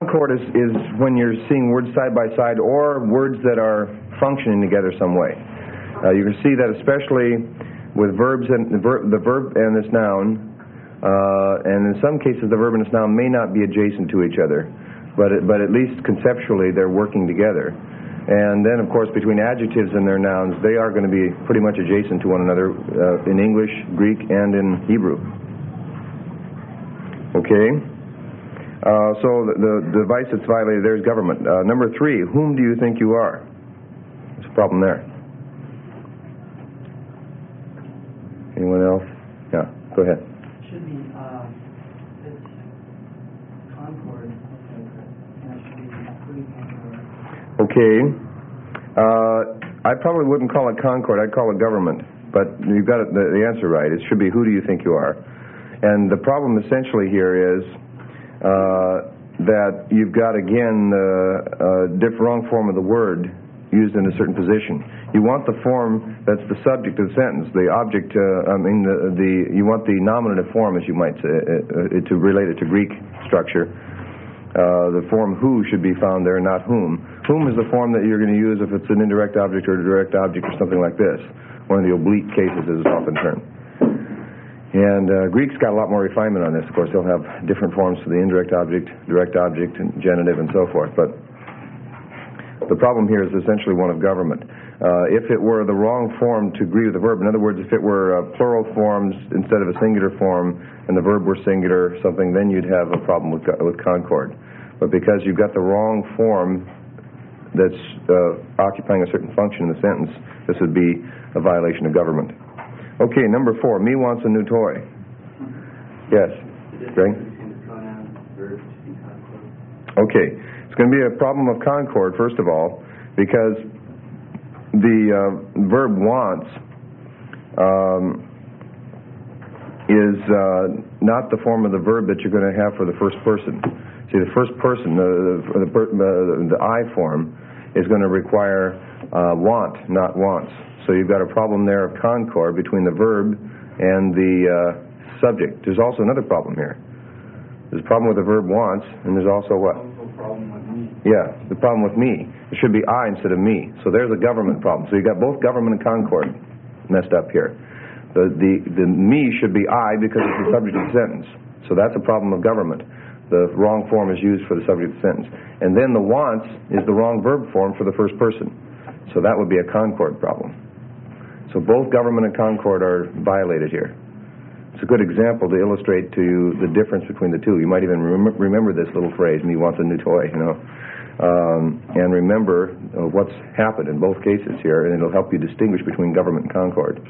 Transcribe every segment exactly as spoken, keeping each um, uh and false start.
concord is, is when you're seeing words side by side or words that are functioning together some way. Uh, you can see that especially with verbs and the verb, the verb and this noun, uh, and in some cases the verb and this noun may not be adjacent to each other, but it, but at least conceptually they're working together. And then, of course, between adjectives and their nouns, they are going to be pretty much adjacent to one another uh, in English, Greek, and in Hebrew. Okay? Uh, so the, the device that's violated there is government. Uh, number three, whom do you think you are? There's a problem there. Anyone else? Yeah, go ahead. It should be, uh, it's concord, and it should be free concord. Okay. Uh, I probably wouldn't call it concord, I'd call it government. But you've got it, the, the answer right. It should be who do you think you are? And the problem essentially here is uh, that you've got, again, the uh, diff wrong form of the word used in a certain position. You want the form that's the subject of the sentence, the object, uh, I mean, the, the you want the nominative form, as you might say, uh, uh, to relate it to Greek structure. Uh, the form who should be found there, not whom. Whom is the form that you're going to use if it's an indirect object or a direct object or something like this. One of the oblique cases is often termed. And uh, Greek's got a lot more refinement on this. Of course, they'll have different forms for the indirect object, direct object, and genitive, and so forth. But the problem here is essentially one of government. Uh, if it were the wrong form to agree with the verb, in other words, if it were uh, plural forms instead of a singular form, and the verb were singular, something, then you'd have a problem with, with concord. But because you've got the wrong form that's uh, occupying a certain function in the sentence, this would be a violation of government. Okay, number four, me wants a new toy. Yes, Greg? Okay, it's going to be a problem of concord, first of all, because the uh, verb wants um, is uh, not the form of the verb that you're going to have for the first person. See, the first person, the, the, the, the I form, is going to require uh, want, not wants. So you've got a problem there of concord between the verb and the uh, subject. There's also another problem here. There's a problem with the verb wants, and there's also what? Also a problem with me. Yeah, the problem with me. It should be I instead of me. So there's a government problem. So you've got both government and concord messed up here. The, the, the me should be I because it's the subject of the sentence. So that's a problem of government. The wrong form is used for the subject of the sentence. And then the wants is the wrong verb form for the first person. So that would be a concord problem. So both government and concord are violated here. It's a good example to illustrate to you the difference between the two. You might even rem- remember this little phrase, me wants a new toy, you know. Um, and remember uh, what's happened in both cases here, and it'll help you distinguish between government and concord.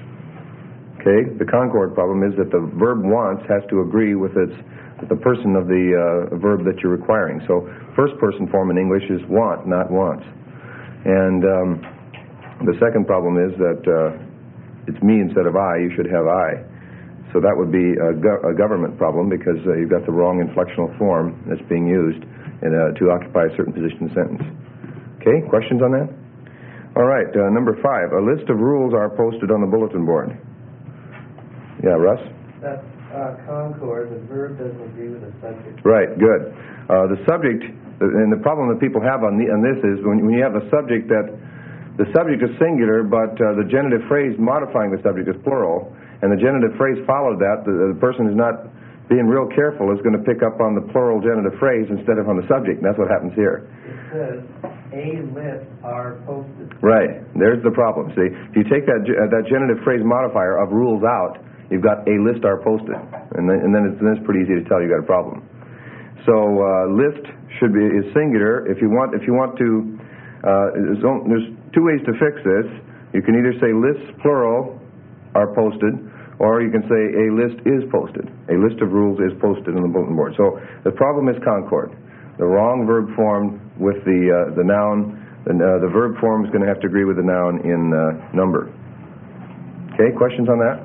Okay? The concord problem is that the verb wants has to agree with its with the person of the uh, verb that you're requiring. So first person form in English is want, not wants. And um, the second problem is that uh, it's me instead of I. You should have I. So that would be a, go- a government problem because uh, you've got the wrong inflectional form that's being used in, uh, to occupy a certain position in the sentence. Okay, questions on that? All right, uh, number five. A list of rules are posted on the bulletin board. Yeah, Russ? That's uh, concord. The verb doesn't agree with the subject. Right, good. Uh, the subject, and the problem that people have on, the, on this is when, when you have a subject that the subject is singular, but uh, the genitive phrase modifying the subject is plural, and the genitive phrase followed that, the, the person is not being real careful, is going to pick up on the plural genitive phrase instead of on the subject, and that's what happens here. It says, a list are posted. Right, there's the problem. See, if you take that uh, that genitive phrase modifier of rules out, you've got a list are posted, and then, and then, it's, then it's pretty easy to tell you got a problem. So uh, list should be is singular. If you want, if you want to, uh, there's, there's two ways to fix this. You can either say lists plural are posted, or you can say a list is posted. A list of rules is posted on the bulletin board. So the problem is concord. The wrong verb form with the uh, the noun. The, uh, the verb form is going to have to agree with the noun in uh, number. Okay, questions on that?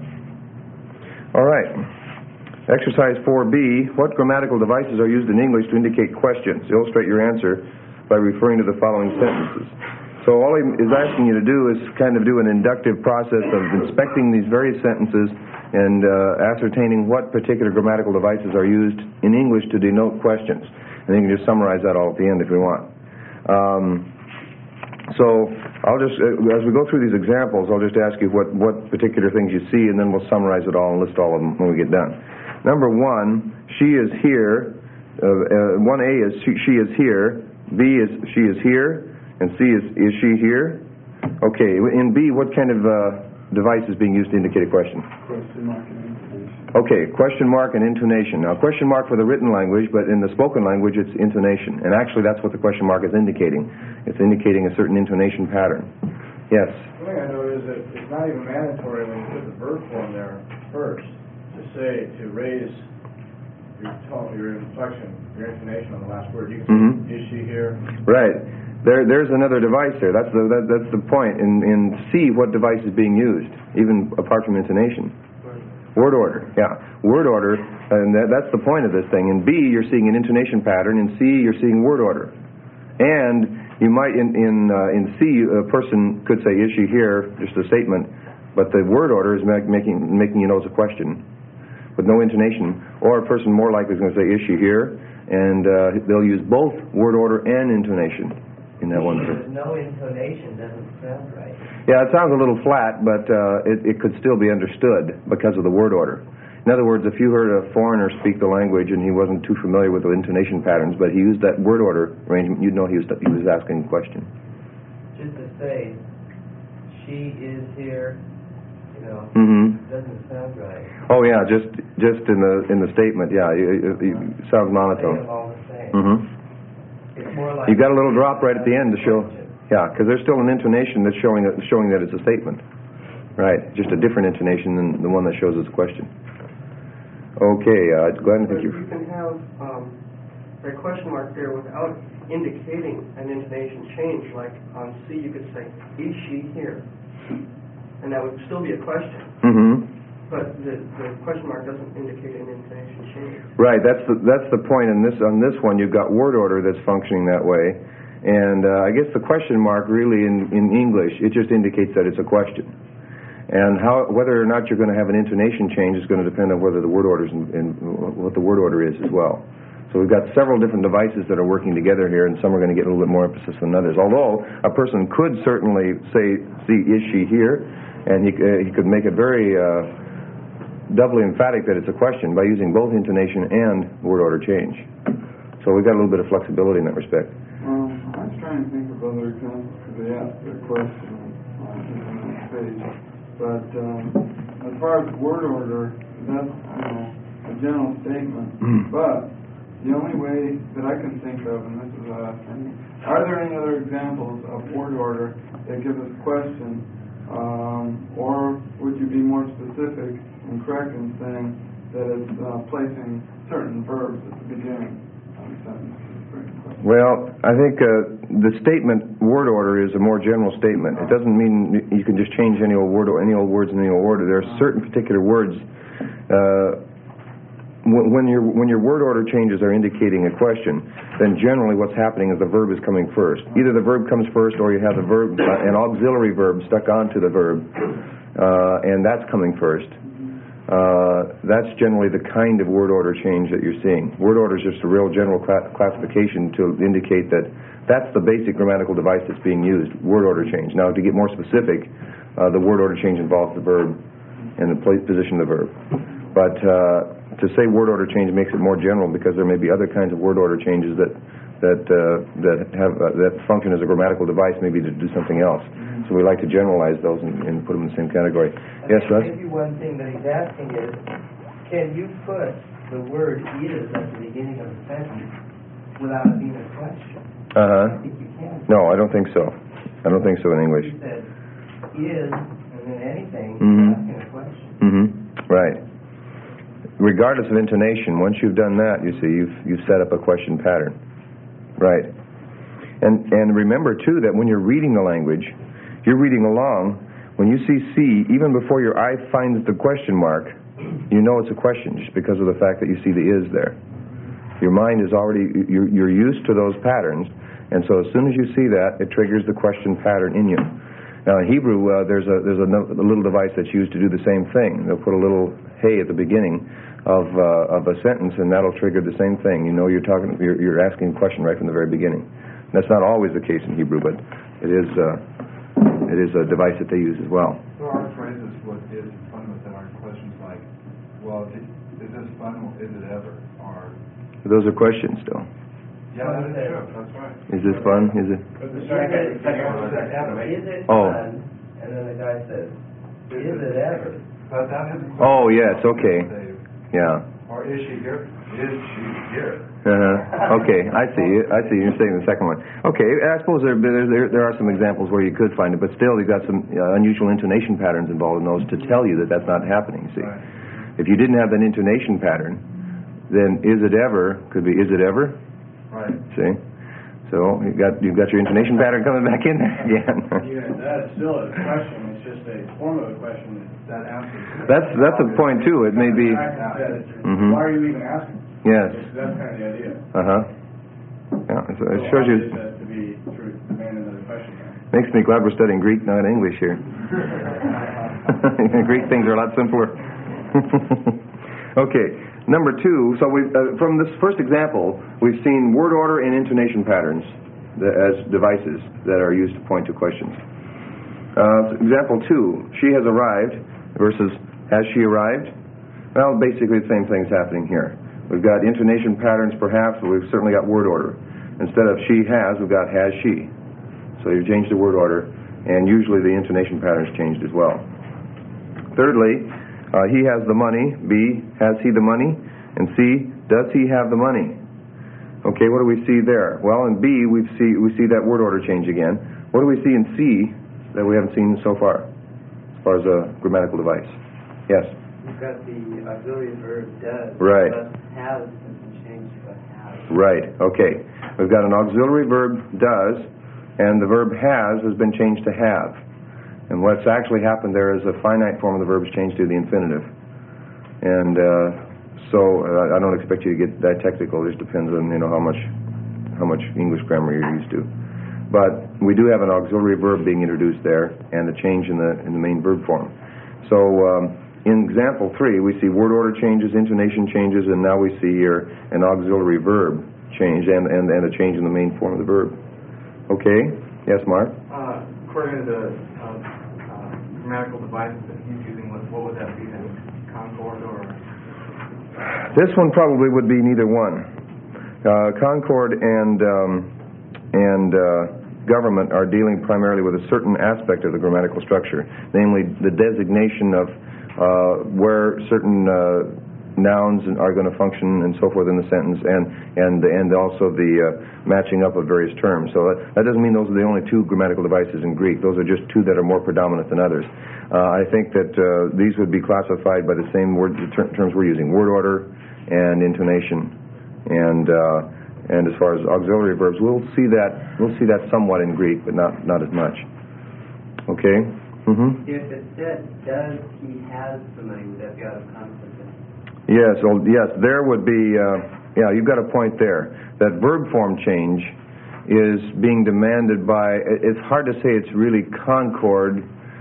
All right. Exercise four B. What grammatical devices are used in English to indicate questions? Illustrate your answer by referring to the following sentences. So all he is asking you to do is kind of do an inductive process of inspecting these various sentences and uh, ascertaining what particular grammatical devices are used in English to denote questions. And then you can just summarize that all at the end if we want. Um, so I'll just, uh, as we go through these examples, I'll just ask you what, what particular things you see, and then we'll summarize it all and list all of them when we get done. Number one, she is here. Uh, uh, one A is she, she is here. B is she is here. And C is is she here? Okay, in B, what kind of uh, device is being used to indicate a question? Question mark and intonation. Okay, question mark and intonation. Now, question mark for the written language, but in the spoken language, it's intonation. And actually, that's what the question mark is indicating. It's indicating a certain intonation pattern. Yes? The thing I know is that it's not even mandatory when you put the verb form there first to say, to raise your tone, your inflection, your intonation on the last word. You can say, Mm-hmm. is she here? Right. There, there's another device there. That's the that, that's the point. In in C, what device is being used, even apart from intonation? Word order. Yeah, word order, and that, that's the point of this thing. In B, you're seeing an intonation pattern. In C, you're seeing word order. And you might in in uh, in C, a person could say, "Is she here?" Just a statement, but the word order is make, making making you know it's a question, with no intonation. Or a person more likely is going to say, "Is she here?" And uh, they'll use both word order and intonation in that one. There's no intonation, doesn't sound right. Yeah, it sounds a little flat, but uh, it, it could still be understood because of the word order. In other words, if you heard a foreigner speak the language and he wasn't too familiar with the intonation patterns, but he used that word order arrangement, you'd know he was he was asking a question. Just to say, she is here, you know, Mm-hmm. doesn't sound right. Oh yeah, just just in the in the statement, yeah, it, it, it sounds Say monotone. them all the same. Mm-hmm. It's more like You got a little drop right at the end to show, yeah, because there's still an intonation that's showing that, showing that it's a statement, right? Just a different intonation than the one that shows it's a question. Okay, uh, go ahead and think But you. you can have um, a question mark there without indicating an intonation change. Like on C, you could say, "Is she here?" And that would still be a question. Mm-hmm. But the, the question mark doesn't indicate an intonation change. Right, that's the that's the point. In this on this one, you've got word order that's functioning that way, and uh, I guess the question mark really in, in English it just indicates that it's a question, and how whether or not you're going to have an intonation change is going to depend on whether the word order is in, in what the word order is as well. So we've got several different devices that are working together here, and some are going to get a little bit more emphasis than others. Although a person could certainly say, "See, is she here?" and he uh, he could make it very. Uh, doubly emphatic that it's a question by using both intonation and word order change. So we've got a little bit of flexibility in that respect. Well, I was trying to think of other examples because they asked their question on the page. But um, as far as word order, that's you know, a general statement. But the only way that I can think of, and this is asking, are there any other examples of word order that give us question, um, or would you be more specific and correct in saying that it's uh, placing certain verbs at the beginning of the sentence? Well, I think uh, the statement word order is a more general statement. It doesn't mean you can just change any old word or any old words in any old order. There are certain particular words. Uh, when your when your word order changes are indicating a question, then generally what's happening is the verb is coming first. Either the verb comes first, or you have the verb, uh, an auxiliary verb stuck onto the verb, uh, and that's coming first. Uh, that's generally the kind of word order change that you're seeing. Word order is just a real general cla- classification to indicate that that's the basic grammatical device that's being used, word order change. Now, to get more specific, uh, the word order change involves the verb and the place, position of the verb. But uh, to say word order change makes it more general because there may be other kinds of word order changes that that uh, that have uh, that function as a grammatical device, maybe to do something else. So we like to generalize those and, and put them in the same category. I Yes, think Russ? maybe one thing that he's asking is, can you put the word "is" at the beginning of a sentence without it being a question? Uh-huh. I think you can. No, I don't think so. I don't think so in English. He said "is" and then anything, Mhm. he's asking a question. Mm-hmm. Right. Regardless of intonation, once you've done that, you see, you've you've set up a question pattern. Right. And and remember too that when you're reading the language, you're reading along. When you see C, even before your eye finds the question mark, you know it's a question just because of the fact that you see the "is" there. Your mind is already you're, you're used to those patterns, and so as soon as you see that, it triggers the question pattern in you. Now in Hebrew, uh, there's a there's a, no, a little device that's used to do the same thing. They'll put a little hey at the beginning of uh, of a sentence, and that'll trigger the same thing. You know, you're talking, you're, you're asking a question right from the very beginning. That's not always the case in Hebrew, but it is uh, it is a device that they use as well. So our phrases, what is fun within our questions like, well, is this fun or is it ever? Or Those are questions still. yeah, that is true. That's right. Is this fun? Is it? Is it, is it Oh. fun? And then the guy says, is it ever? But that isn't. Oh, yes, okay. Yeah. Or is she here? Is she here? Uh-huh. Okay, I see. I see. You're saying the second one. Okay, I suppose there, there there there are some examples where you could find it, but still you've got some uh, unusual intonation patterns involved in those to tell you that that's not happening. See, Right. if you didn't have that intonation pattern, then is it ever could be is it ever? Right. See, so you've got you've got your intonation pattern coming back in there again. Even that is still a question, it's just a form of a question that answers. That's that's a point too. It may be. Mhm. Why are you even asking? Yes. That's kind of the idea. Uh huh. Yeah. So it shows you. So obvious as to be through demanding another question. Makes me glad we're studying Greek, not English here. Greek things are a lot simpler. Okay, number two. So we, uh, from this first example, we've seen word order and intonation patterns that, as devices that are used to point to questions. Uh, example two: she has arrived versus has she arrived? Well, basically the same thing's happening here. We've got intonation patterns, perhaps, but we've certainly got word order. Instead of she has, we've got has she. So you've changed the word order, and usually the intonation pattern's changed as well. Thirdly, uh, he has the money. B, has he the money? And C, does he have the money? Okay, what do we see there? Well, in B, we see we see that word order change again. What do we see in C that we haven't seen so far, as far as a grammatical device? Yes? You've got the auxiliary verb does. Right. But has has been changed to a has. Right, okay. We've got an auxiliary verb does, and the verb has has been changed to have. And what's actually happened there is a finite form of the verb is changed to the infinitive. And uh, so uh, I don't expect you to get that technical. It just depends on, you know, how much how much English grammar you're used to. But we do have an auxiliary verb being introduced there, and a change in the in the main verb form. So um, in example three, we see word order changes, intonation changes, and now we see here an auxiliary verb change and, and, and a change in the main form of the verb. Okay? Yes, Mark? Uh, according to the uh, uh, grammatical devices that he's using, what, what would that be then? Concord or? This one probably would be neither one. Uh, Concord and um, and uh, government are dealing primarily with a certain aspect of the grammatical structure, namely the designation of uh, where certain uh, nouns are going to function and so forth in the sentence, and and and also the uh, matching up of various terms. So that, that doesn't mean those are the only two grammatical devices in Greek. Those are just two that are more predominant than others. Uh, I think that uh, these would be classified by the same word ter- terms we're using: word order and intonation. And uh, and as far as auxiliary verbs, we'll see that we'll see that somewhat in Greek, but not not as much. Okay. Mm-hmm. If it said, does he has the money, would that be out of conflict? Yes, well, yes, there would be, uh, yeah, you've got a point there. That verb form change is being demanded by, it's hard to say it's really concord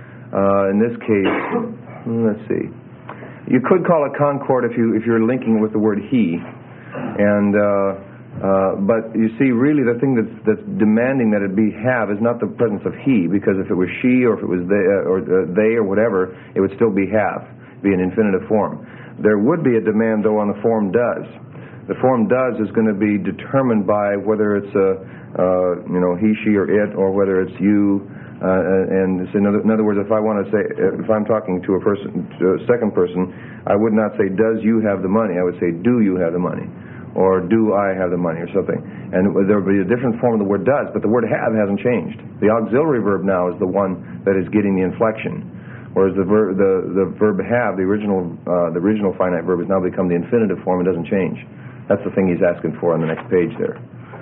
uh, in this case. Let's see. You could call it concord if, you, if you're linking with the word he. And, uh, uh, but you see, really the thing that's, that's demanding that it be have is not the presence of he, because if it was she or if it was they, uh, or uh, they or whatever, it would still be have, be an infinitive form. There would be a demand, though, on the form does. The form does is going to be determined by whether it's a, uh, you know, he, she, or it, or whether it's you. Uh, and so in, other, in other words, if I want to say, if I'm talking to a person, to a second person, I would not say, does you have the money? I would say, do you have the money? Or do I have the money, or something. And there would be a different form of the word does, but the word have hasn't changed. The auxiliary verb now is the one that is getting the inflection. Whereas the verb, the, the verb have, the original uh, the original finite verb, has now become the infinitive form. It doesn't change. That's the thing he's asking for on the next page there.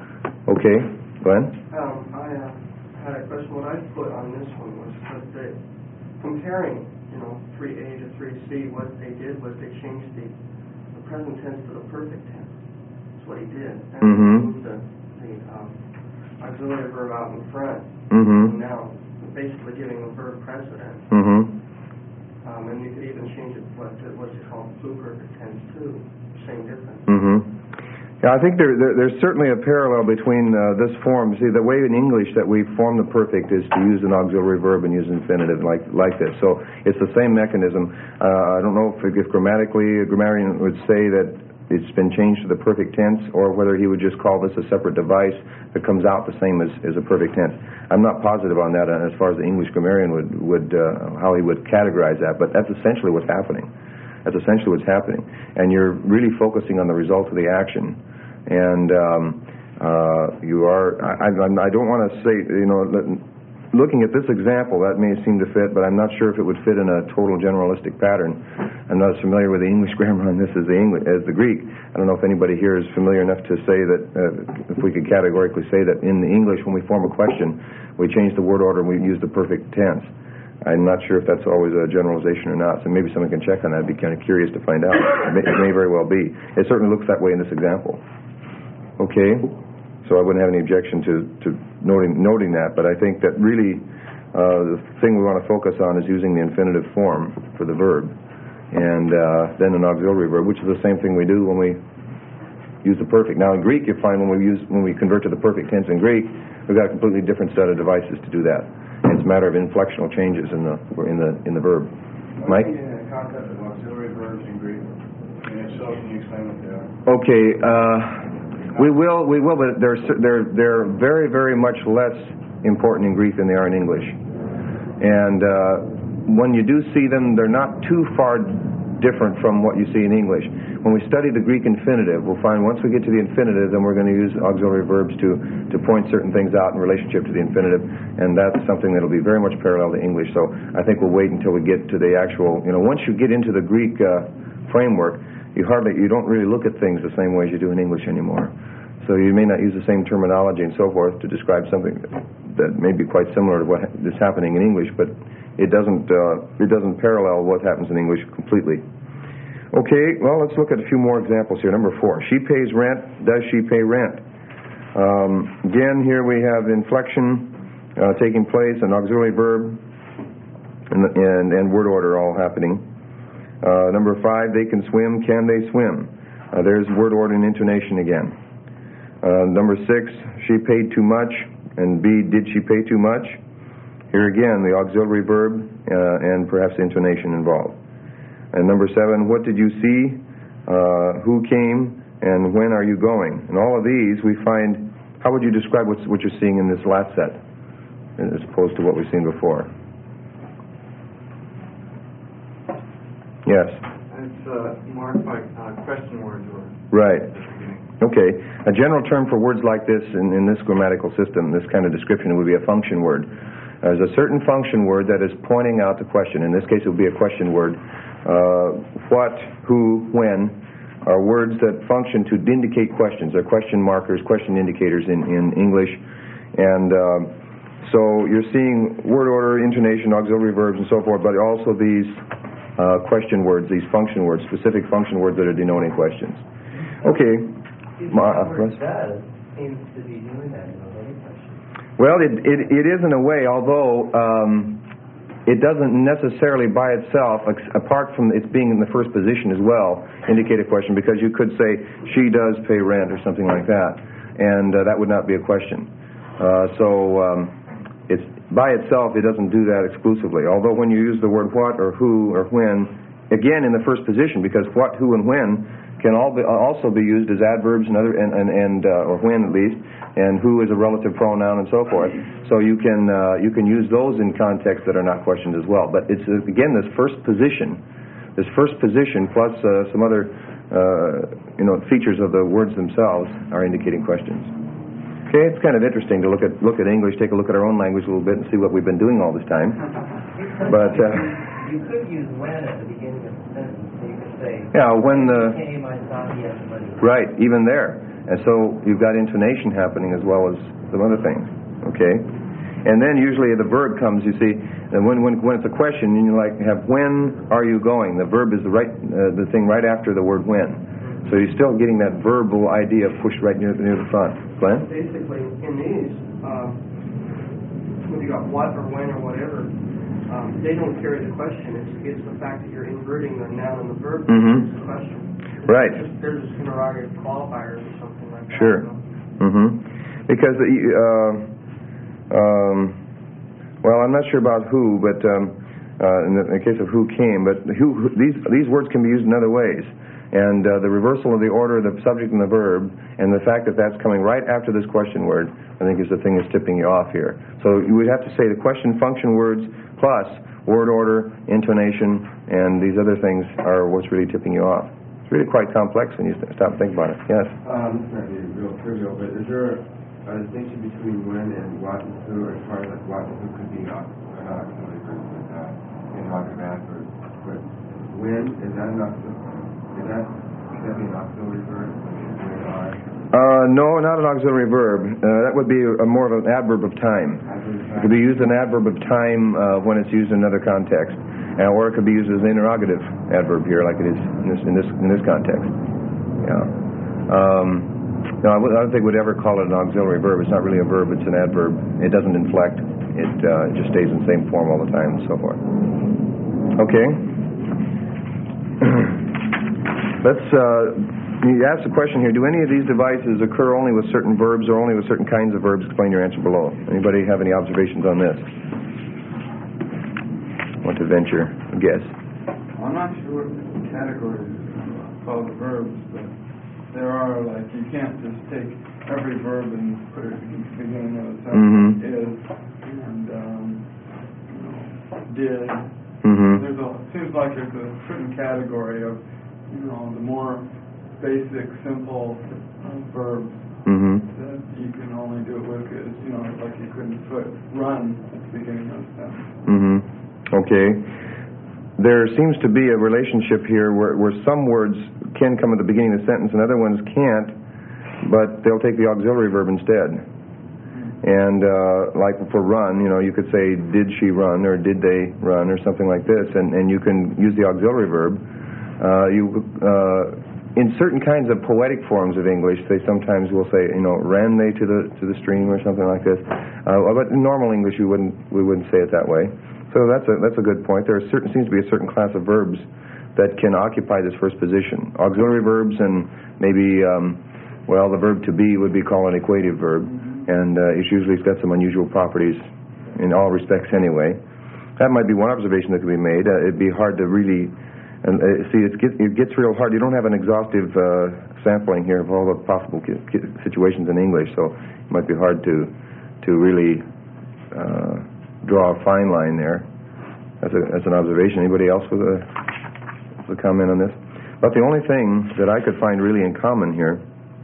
Okay, Glenn? Um, I uh, had a question. What I put on this one was that they, comparing, you know, three A to three C, what they did was they changed the, the present tense to the perfect tense. That's what he did. And Mm-hmm. moved the, the um, auxiliary verb out in front. Mm-hmm. And now, basically giving the verb precedent. Mm-hmm. Um, and you could even change it, what, to what's it called, pluperfect tense too, same difference. Mm-hmm. Yeah, I think there, there, there's certainly a parallel between uh, this form. See, the way in English that we form the perfect is to use an auxiliary verb and use an infinitive like like this. So it's the same mechanism. Uh, I don't know if, if grammatically a grammarian would say that it's been changed to the perfect tense, or whether he would just call this a separate device that comes out the same as, as a perfect tense. I'm not positive on that uh, as far as the English grammarian would, would uh, how he would categorize that, but that's essentially what's happening. That's essentially what's happening. And you're really focusing on the result of the action. And um, uh, you are, I, I, I don't want to say, you know, looking at this example, that may seem to fit, but I'm not sure if it would fit in a total generalistic pattern. I'm not as familiar with the English grammar on this as the English, as the Greek. I don't know if anybody here is familiar enough to say that, uh, if we could categorically say that in the English, when we form a question, we change the word order and we use the perfect tense. I'm not sure if that's always a generalization or not, so maybe someone can check on that. I'd be kind of curious to find out. It may, it may very well be. It certainly looks that way in this example. Okay, so I wouldn't have any objection to, to noting, noting that, but I think that really uh, the thing we want to focus on is using the infinitive form for the verb, and uh, then an auxiliary verb, which is the same thing we do when we use the perfect. Now in Greek, you find when we use when we convert to the perfect tense in Greek, we've got a completely different set of devices to do that. It's a matter of inflectional changes in the in the in the verb. Mike? What's the concept of auxiliary verbs in Greek? And if so, can you explain what they are? Okay, uh, we will, we will, but they're they're they're very very much less important in Greek than they are in English. And uh, when you do see them, they're not too far different from what you see in English. When we study the Greek infinitive, we'll find once we get to the infinitive, then we're going to use auxiliary verbs to, to point certain things out in relationship to the infinitive, and that's something that'll be very much parallel to English. So I think we'll wait until we get to the actual, you know, once you get into the Greek uh, framework, you hardly, you don't really look at things the same way as you do in English anymore. So you may not use the same terminology and so forth to describe something that, that may be quite similar to what is happening in English, but it doesn't uh, it doesn't parallel what happens in English completely. Okay, well, let's look at a few more examples here. Number four, she pays rent. Does she pay rent? Um, again, here we have inflection uh, taking place, an auxiliary verb, and, and, and word order all happening. Uh, number five, they can swim. Can they swim? Uh, there's word order and intonation again. Uh, number six, she paid too much. And B, did she pay too much? Here again, the auxiliary verb uh, and perhaps intonation involved. And number seven, what did you see? Uh, who came? And when are you going? And all of these we find, how would you describe what's, what you're seeing in this last set as opposed to what we've seen before? Yes? It's uh, marked by uh, question words or... Right. Okay. A general term for words like this in, in this grammatical system, this kind of description, would be a function word. There's a certain function word that is pointing out the question. In this case, it would be a question word. Uh, what, who, when are words that function to indicate questions. They're question markers, question indicators in, in English. And uh, so you're seeing word order, intonation, auxiliary verbs, and so forth, but also these uh, question words, these function words, specific function words that are denoting questions. Okay. The Ma- word does seems to be doing that in those other questions. Well, it, it, it is in a way, although um, it doesn't necessarily by itself, ex- apart from its being in the first position as well, indicate a question, because you could say, she does pay rent or something like that, and uh, that would not be a question. Uh, so um, it's by itself, it doesn't do that exclusively, although when you use the word what or who or when, again in the first position, because what, who, and when can all be, also be used as adverbs and other and and, and uh, or when at least, and who is a relative pronoun and so forth. So you can uh, you can use those in contexts that are not questions as well. But it's uh, again this first position, this first position plus uh, some other uh, you know features of the words themselves are indicating questions. Okay, it's kind of interesting to look at look at English, take a look at our own language a little bit, and see what we've been doing all this time. But uh, you could use when at the beginning of the sentence. Yeah, when the... Came, I saw he had money. Right, even there. And so you've got intonation happening as well as some other things. Okay? And then usually the verb comes, you see, and when when when it's a question, and you like have when are you going? The verb is the right uh, the thing right after the word when. So you're still getting that verbal idea pushed right near, near the front. Glenn? Basically, in these, uh, when you got what or when or whatever, um, they don't carry the question. It's, it's the fact that you're inverting the noun and the verb that Mhm. carries the question. Right. They're just, they're just interrogative qualifiers or something like that. Sure. So. Mm-hmm. Because, the, uh, um, well, I'm not sure about who, but um, uh, in, the, in the case of who came, but who, who these these words can be used in other ways. And uh, the reversal of the order of the subject and the verb, and the fact that that's coming right after this question word, I think is the thing that's tipping you off here. So you would have to say the question function words plus word order, intonation, and these other things are what's really tipping you off. It's really quite complex when you st- stop and think about it. Yes? Um, this might be real trivial, but is there a distinction between when and what and who, as far as like what and who could be not, or not auxiliary verbs with uh, interrogative adverbs? But when, is that an auxiliary? Is that, could that be an auxiliary verb? I mean, when are? Uh, no, not an auxiliary verb. Uh, that would be a, more of an adverb of time. It could be used an adverb of time uh, when it's used in another context, uh, or it could be used as an interrogative adverb here, like it is in this in this in this context. Yeah. Um, no, I, w- I don't think we'd ever call it an auxiliary verb. It's not really a verb; it's an adverb. It doesn't inflect. It, uh, it just stays in the same form all the time, and so forth. Okay. Let's. Uh, You asked the question here, do any of these devices occur only with certain verbs or only with certain kinds of verbs? Explain your answer below. Anybody have any observations on this? Want to venture a guess? I'm not sure what the categories call the verbs, but there are, like, you can't just take every verb and put it at the beginning of a sentence. Mm-hmm. Is, and, um, you know, did. Mm-hmm. There's a, it seems like there's a certain category of, you know, the more basic, simple uh, verbs Mm-hmm. that you can only do it with, is, you know, like you couldn't put run at the beginning of a sentence. Mm-hmm. Okay. There seems to be a relationship here where, where some words can come at the beginning of the sentence and other ones can't, but they'll take the auxiliary verb instead. And uh, like for run, you know, you could say, did she run, or did they run, or something like this, and, and you can use the auxiliary verb. Uh, you... Uh, In certain kinds of poetic forms of English, they sometimes will say, you know, ran they to the to the stream or something like this. Uh, but in normal English, we wouldn't we wouldn't say it that way. So that's a that's a good point. There are certain seems to be a certain class of verbs that can occupy this first position. Auxiliary verbs and maybe, um, well, the verb to be would be called an equative verb, and uh, it's usually it's got some unusual properties in all respects anyway. That might be one observation that could be made. Uh, it'd be hard to really. And uh, see, it gets, it gets real hard. You don't have an exhaustive uh, sampling here of all the possible ki- ki- situations in English, so it might be hard to to really uh, draw a fine line there. As, a, as an observation. Anybody else with a, with a comment on this? But the only thing that I could find really in common here,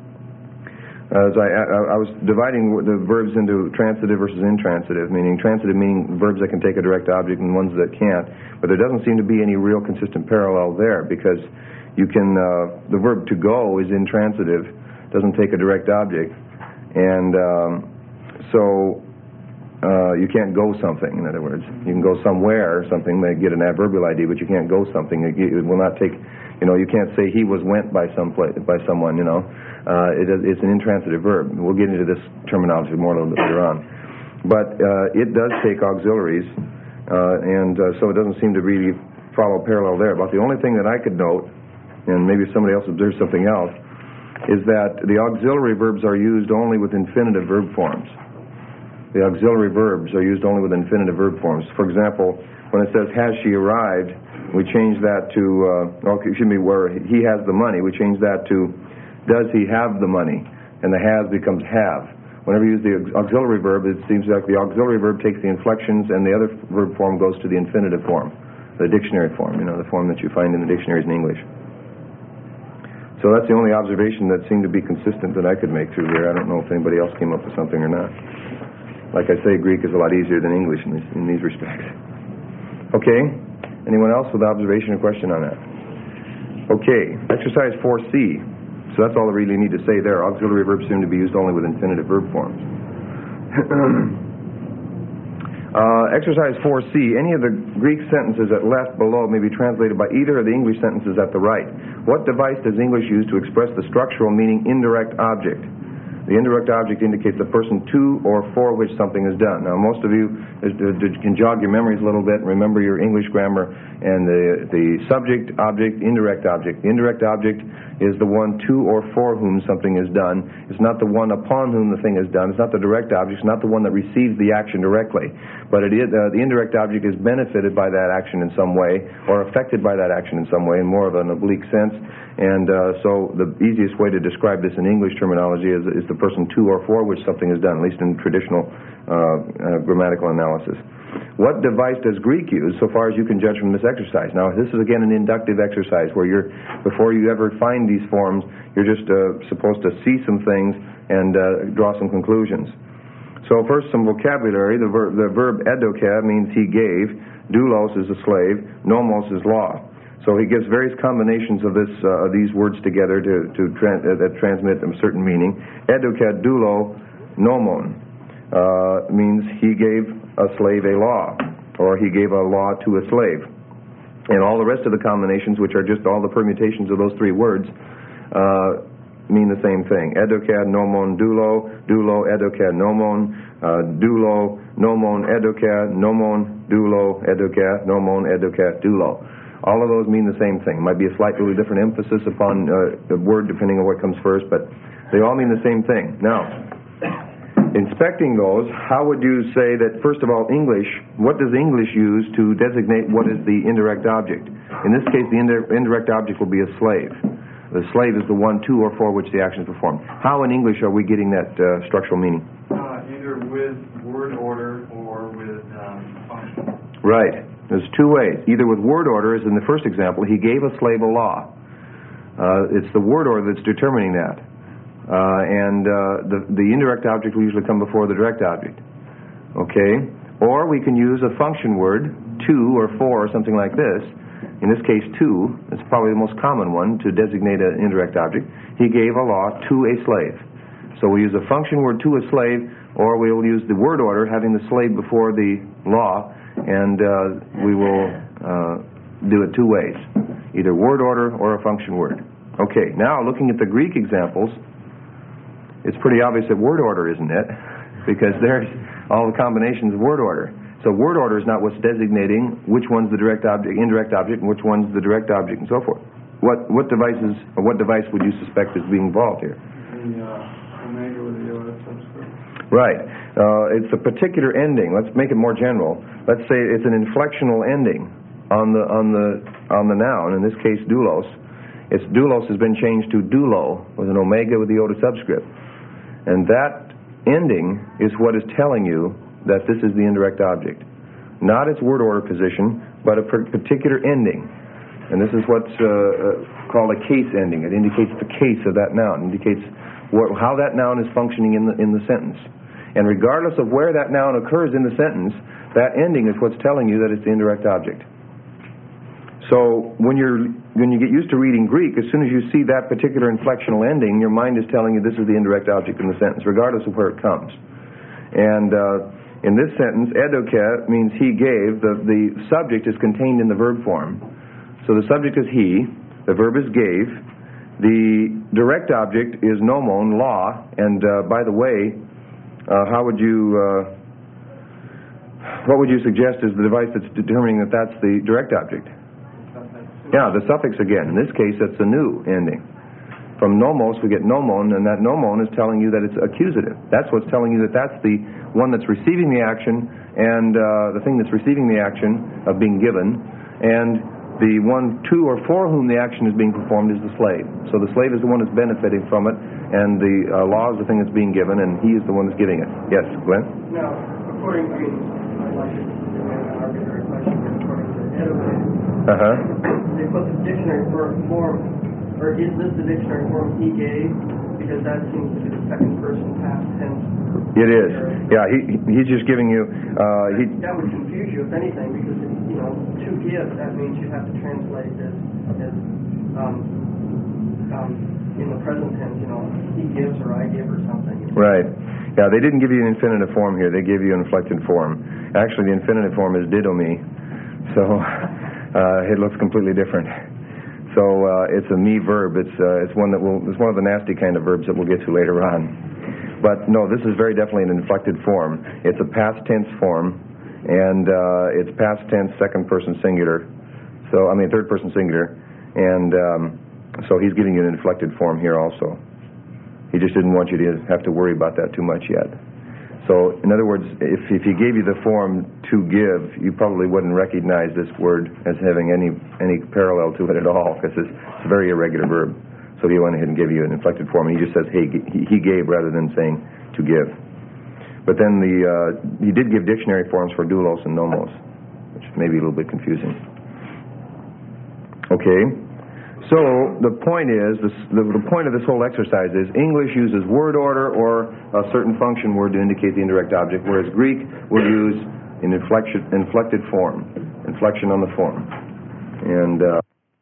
uh, is I, I, I was dividing the verbs into transitive versus intransitive, meaning transitive meaning verbs that can take a direct object and ones that can't. But there doesn't seem to be any real consistent parallel there, because you can, uh, the verb to go is intransitive, doesn't take a direct object, and um, so uh, you can't go something, in other words. You can go somewhere or something, they get an adverbial I D, but you can't go something. It, it will not take, you know, you can't say he was went by some place, by someone, you know. Uh, it, it's an intransitive verb. We'll get into this terminology more a little bit later on. But uh, it does take auxiliaries, uh, and uh, so it doesn't seem to really follow parallel there. But the only thing that I could note, and maybe somebody else observed something else, is that the auxiliary verbs are used only with infinitive verb forms. The auxiliary verbs are used only with infinitive verb forms. For example, when it says, has she arrived, we change that to, uh, okay, excuse me, where he has the money, we change that to, does he have the money? And the has becomes have. Whenever you use the auxiliary verb, it seems like the auxiliary verb takes the inflections and the other verb form goes to the infinitive form, the dictionary form, you know, the form that you find in the dictionaries in English. So that's the only observation that seemed to be consistent that I could make through here. I don't know if anybody else came up with something or not. Like I say, Greek is a lot easier than English in, this, in these respects. Okay? Anyone else with observation or question on that? Okay, exercise four C. So that's all I really need to say there. Auxiliary verbs seem to be used only with infinitive verb forms. uh, exercise four C. Any of the Greek sentences at left below may be translated by either of the English sentences at the right. What device does English use to express the structural meaning indirect object? The indirect object indicates the person to or for which something is done. Now, most of you uh, can jog your memories a little bit and remember your English grammar and the, the subject, object, indirect object. The indirect object is the one to or for whom something is done. It's not the one upon whom the thing is done. It's not the direct object. It's not the one that receives the action directly. But it is, uh, the indirect object is benefited by that action in some way or affected by that action in some way in more of an oblique sense. And uh, so the easiest way to describe this in English terminology is, is the person to or for which something is done, at least in traditional uh, uh, grammatical analysis. What device does Greek use, so far as you can judge from this exercise? Now, this is again an inductive exercise where you're, before you ever find these forms, you're just uh, supposed to see some things and uh, draw some conclusions. So first, some vocabulary. The, ver- the verb edoka means he gave. Doulos is a slave. Nomos is law. So he gives various combinations of this, uh, these words together to, to tra- uh, that transmit a certain meaning. Edukat doulo nomon uh, means he gave a slave a law, or he gave a law to a slave. And all the rest of the combinations, which are just all the permutations of those three words, uh, mean the same thing. Edukat nomon doulo, doulo edukat nomon, uh, doulo nomon edukat, nomon doulo edukat, nomon edukat doulo. All of those mean the same thing. Might be a slightly different emphasis upon uh, the word depending on what comes first, but they all mean the same thing. Now, inspecting those, how would you say that, first of all, English, what does English use to designate what is the indirect object? In this case, the indi- indirect object will be a slave. The slave is the one to or for which the action is performed. How in English are we getting that uh, structural meaning? Uh, either with word order or with um, function. Right. There's two ways. Either with word order, as in the first example, he gave a slave a law. Uh, it's the word order that's determining that. Uh, and uh, the, the indirect object will usually come before the direct object. Okay? Or we can use a function word, to or for, or something like this. In this case, to, is probably the most common one to designate an indirect object. He gave a law to a slave. So we use a function word to a slave, or we will use the word order having the slave before the law, and uh, we will uh, do it two ways, either word order or a function word. Okay, now looking at the Greek examples, it's pretty obvious that word order, isn't it? Because there's all the combinations of word order. So word order is not what's designating which one's the direct object, indirect object, and which one's the direct object, and so forth. What what devices or what device would you suspect is being involved here? The uh, omega with the O S subscript. Right. Uh, it's a particular ending. Let's make it more general. Let's say it's an inflectional ending on the on the on the noun. In this case, doulos. Its doulos has been changed to doulo with an omega with the O to subscript, and that ending is what is telling you that this is the indirect object, not its word order position, but a particular ending. And this is what's uh, uh, called a case ending. It indicates the case of that noun. It indicates what, how that noun is functioning in the in the sentence. And regardless of where that noun occurs in the sentence, that ending is what's telling you that it's the indirect object. So when you're when you get used to reading Greek, as soon as you see that particular inflectional ending, your mind is telling you this is the indirect object in the sentence, regardless of where it comes. And uh, in this sentence, edoke means he gave. The, the subject is contained in the verb form. So the subject is he, the verb is gave, the direct object is nomon, law, and uh, by the way, uh, how would you, uh, what would you suggest is the device that's determining that that's the direct object? Yeah, the suffix again. In this case, that's a new ending. From nomos, we get nomon, and that nomon is telling you that it's accusative. That's what's telling you that that's the one that's receiving the action, and uh, the thing that's receiving the action of being given, and the one to or for whom the action is being performed is the slave. So the slave is the one that's benefiting from it, and the uh, law is the thing that's being given, and he is the one that's giving it. Yes, Glenn? Now, according, I mean, I'd like to have an arbitrary question, but according to Edelman, Uh-huh. they put the dictionary for- form, or is this the dictionary form he gave? Because that seems to be the second person past tense. It is. Yeah, he he's just giving you... Uh, he, that would confuse you, if anything, because, you know, to give, that means you have to translate this as, um, um, in the present tense, you know, he gives or I give or something. Right. Yeah, they didn't give you an infinitive form here. They gave you an inflected form. Actually, the infinitive form is didomi. So uh, it looks completely different. So uh, it's a me verb. It's uh, it's one that will it's one of the nasty kind of verbs that we'll get to later on. But no, this is very definitely an inflected form. It's a past tense form, and uh, it's past tense second person singular. So, I mean, third person singular. And um, so he's giving you an inflected form here also. He just didn't want you to have to worry about that too much yet. So, in other words, if, if he gave you the form to give, you probably wouldn't recognize this word as having any any parallel to it at all, because it's, it's a very irregular verb. So he went ahead and gave you an inflected form, and he just says, hey, he, he gave rather than saying to give. But then the uh, he did give dictionary forms for doulos and nomos, which may be a little bit confusing. Okay, so the point is, this, the, the point of this whole exercise is English uses word order or a certain function word to indicate the indirect object, whereas Greek will use an inflection, inflected form, inflection on the form. And... Uh,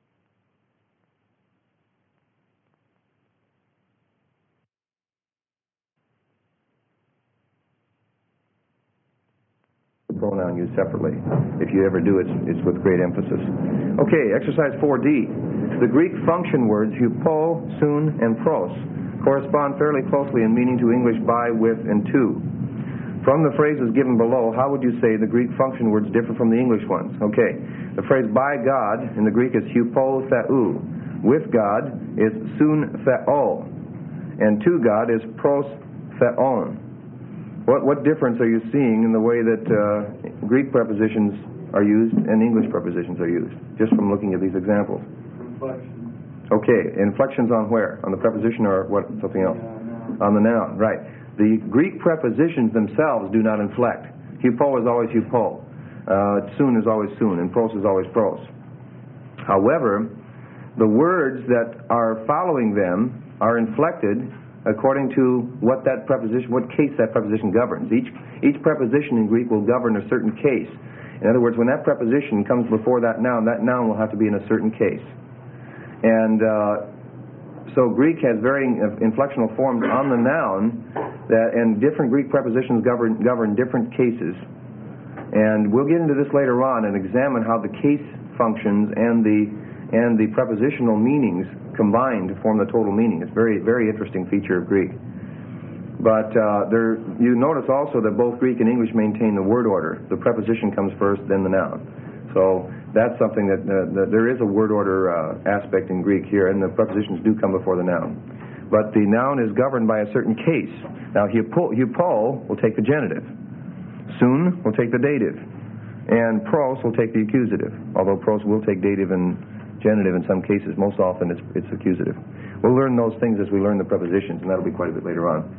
pronoun used separately. If you ever do, it's, it's with great emphasis. Okay, exercise four D. The Greek function words hupo, soon, and pros correspond fairly closely in meaning to English by, with, and to. From the phrases given below, how would you say the Greek function words differ from the English ones? Okay, the phrase by God in the Greek is hupo theou. With God is soon theo. And to God is pros theon. What what difference are you seeing in the way that uh, Greek prepositions are used and English prepositions are used, just from looking at these examples? Inflection. Okay, inflections on where? On the preposition or what? Something else? Yeah, no. On the noun, right. The Greek prepositions themselves do not inflect. Hupo is always hupo. Uh, soon is always soon, and pros is always pros. However, the words that are following them are inflected according to what that preposition, what case that preposition governs. Each each preposition in Greek will govern a certain case. In other words, when that preposition comes before that noun, that noun will have to be in a certain case. And uh, so Greek has varying inflectional forms on the noun, that, and different Greek prepositions govern govern different cases. And we'll get into this later on and examine how the case functions and the and the prepositional meanings combine to form the total meaning. It's a very, very interesting feature of Greek. But uh, there, you notice also that both Greek and English maintain the word order. The preposition comes first, then the noun. So that's something that, uh, that there is a word order uh, aspect in Greek here, and the prepositions do come before the noun. But the noun is governed by a certain case. Now, hupo, hupo will take the genitive. Soon will take the dative. And pros will take the accusative, although pros will take dative and genitive in some cases. Most often it's, it's accusative. We'll learn those things as we learn the prepositions, and that'll be quite a bit later on.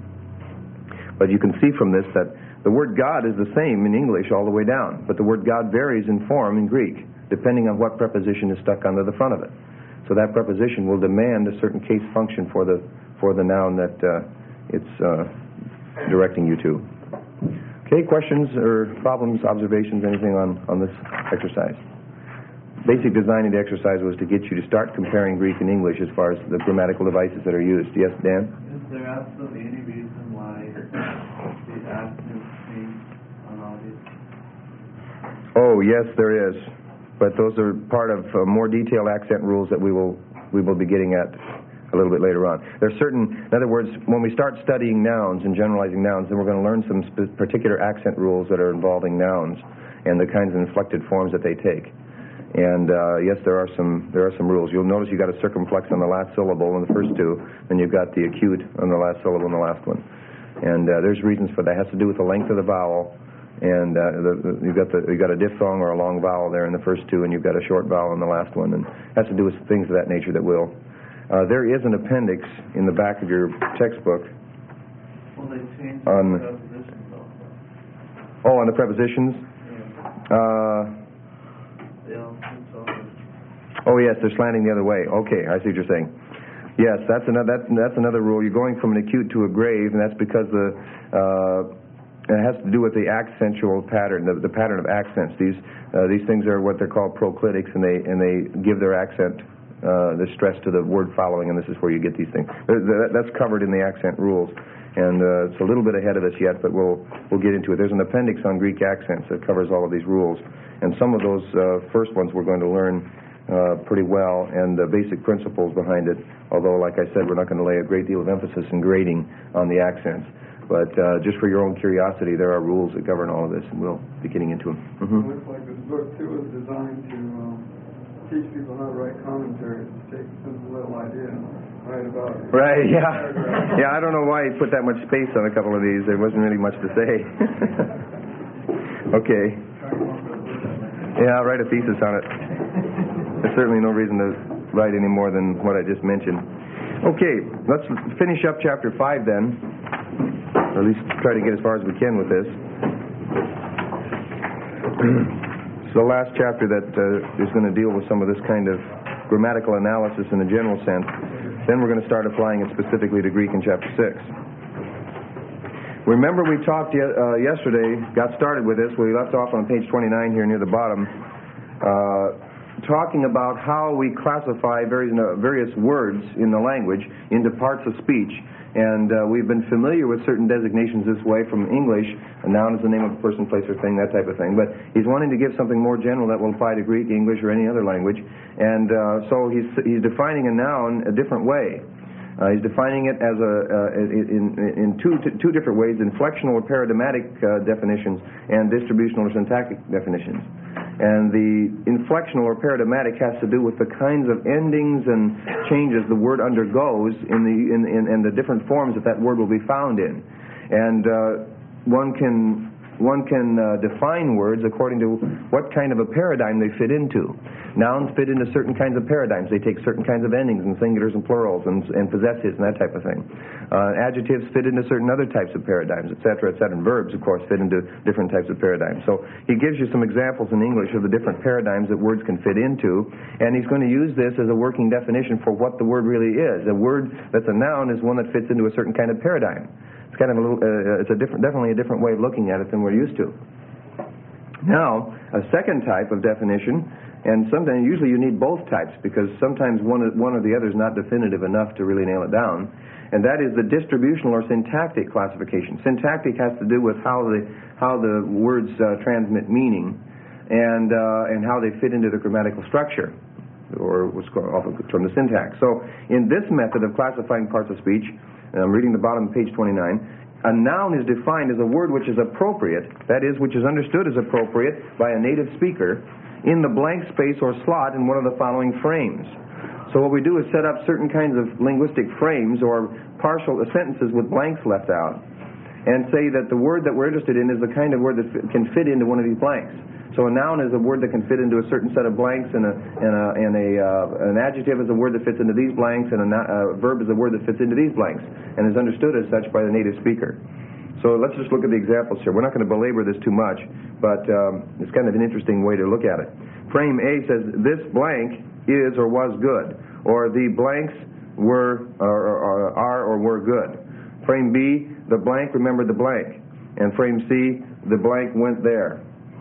But you can see from this that the word God is the same in English all the way down, but the word God varies in form in Greek, depending on what preposition is stuck under the front of it. So that preposition will demand a certain case function for the for the noun that uh, it's uh, directing you to. Okay, questions or problems, observations, anything on, on this exercise? Basic design of the exercise was to get you to start comparing Greek and English as far as the grammatical devices that are used. Yes, Dan? Is there absolutely any reason why the accents change on all these? Oh, yes, there is. But those are part of uh, more detailed accent rules that we will we will be getting at a little bit later on. There are certain, in other words, when we start studying nouns and generalizing nouns, then we're going to learn some sp- particular accent rules that are involving nouns and the kinds of inflected forms that they take. And uh, yes, there are some there are some rules. You'll notice you got a circumflex on the last syllable in the first two, and you've got the acute on the last syllable in the last one. And uh, there's reasons for that. It has to do with the length of the vowel, and uh, the, the, you've got the you got a diphthong or a long vowel there in the first two, and you've got a short vowel in the last one, and it has to do with things of that nature that will. Uh, there is an appendix in the back of your textbook. Well, they change on, the prepositions also. Oh, on the prepositions. Yeah. Uh, Yeah, it's over. Oh yes, they're slanting the other way. Okay, I see what you're saying. Yes, that's another that's, that's another rule. You're going from an acute to a grave, and that's because the uh, it has to do with the accentual pattern, the, the pattern of accents. These uh, these things are what they're called proclitics, and they and they give their accent uh, the stress to the word following, and this is where you get these things. That's covered in the accent rules, and uh, it's a little bit ahead of us yet, but we'll we'll get into it. There's an appendix on Greek accents that covers all of these rules. And some of those uh, first ones we're going to learn uh, pretty well, and the basic principles behind it, although, like I said, we're not going to lay a great deal of emphasis in grading on the accents. But uh, just for your own curiosity, there are rules that govern all of this, and we'll be getting into them. Mm-hmm. It looks like this book, too, is designed to um, teach people how to write commentaries, take a simple little idea and write about it. Right, yeah. Yeah, I don't know why he put that much space on a couple of these. There wasn't really much to say. Okay. Yeah, I'll write a thesis on it. There's certainly no reason to write any more than what I just mentioned. Okay, let's finish up chapter five then, or at least try to get as far as we can with this. It's the last chapter that uh, is going to deal with some of this kind of grammatical analysis in a general sense. Then we're going to start applying it specifically to Greek in chapter six. Remember we talked ye- uh, yesterday, got started with this, we left off on page twenty-nine here near the bottom, uh, talking about how we classify various, uh, various words in the language into parts of speech. And uh, we've been familiar with certain designations this way from English. A noun is the name of a person, place, or thing, that type of thing. But he's wanting to give something more general that will apply to Greek, English, or any other language. And uh, so he's, he's defining a noun a different way. Uh, he's defining it as a uh, in, in two two different ways: inflectional or paradigmatic uh, definitions and distributional or syntactic definitions. And the inflectional or paradigmatic has to do with the kinds of endings and changes the word undergoes in the in, in, in the different forms that that word will be found in. And uh, one can one can uh, define words according to what kind of a paradigm they fit into. Nouns fit into certain kinds of paradigms. They take certain kinds of endings and singulars and plurals and, and possessives and that type of thing. Uh, adjectives fit into certain other types of paradigms, et cetera, et cetera. And verbs, of course, fit into different types of paradigms. So he gives you some examples in English of the different paradigms that words can fit into, and he's going to use this as a working definition for what the word really is. A word that's a noun is one that fits into a certain kind of paradigm. It's kind of a little, uh, it's a different, definitely a different way of looking at it than we're used to. Now, a second type of definition, and sometimes, usually you need both types because sometimes one, one or the other is not definitive enough to really nail it down, and that is the distributional or syntactic classification. Syntactic has to do with how the, how the words uh, transmit meaning and, uh, and how they fit into the grammatical structure, or what's often termed the syntax. So in this method of classifying parts of speech, and I'm reading the bottom of page twenty-nine, a noun is defined as a word which is appropriate, that is, which is understood as appropriate by a native speaker, in the blank space or slot in one of the following frames. So what we do is set up certain kinds of linguistic frames or partial sentences with blanks left out, and say that the word that we're interested in is the kind of word that f- can fit into one of these blanks. So a noun is a word that can fit into a certain set of blanks, and, a, and, a, and a, uh, an adjective is a word that fits into these blanks, and a, a verb is a word that fits into these blanks, and is understood as such by the native speaker. So let's just look at the examples here. We're not going to belabor this too much, but um, it's kind of an interesting way to look at it. Frame A says, this blank is or was good, or the blanks were or, or, are or were good. Frame B, the blank remembered the blank. And frame C, the blank went there.